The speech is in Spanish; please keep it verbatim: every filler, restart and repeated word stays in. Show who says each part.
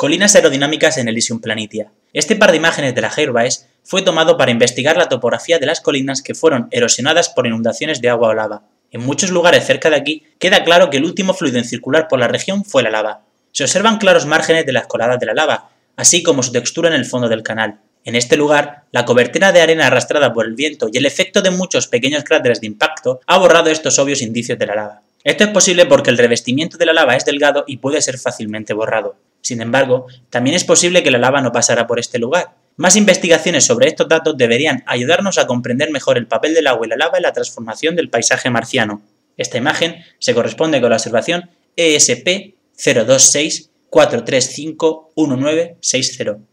Speaker 1: Colinas aerodinámicas en Elysium Planitia. Este par de imágenes de la Airbase fue tomado para investigar la topografía de las colinas que fueron erosionadas por inundaciones de agua o lava. En muchos lugares cerca de aquí queda claro que el último fluido en circular por la región fue la lava. Se observan claros márgenes de las coladas de la lava, así como su textura en el fondo del canal. En este lugar, la cobertura de arena arrastrada por el viento y el efecto de muchos pequeños cráteres de impacto ha borrado estos obvios indicios de la lava. Esto es posible porque el revestimiento de la lava es delgado y puede ser fácilmente borrado. Sin embargo, también es posible que la lava no pasara por este lugar. Más investigaciones sobre estos datos deberían ayudarnos a comprender mejor el papel del agua y la lava en la transformación del paisaje marciano. Esta imagen se corresponde con la observación E S P cero dos seis cuatro tres cinco uno nueve seis cero.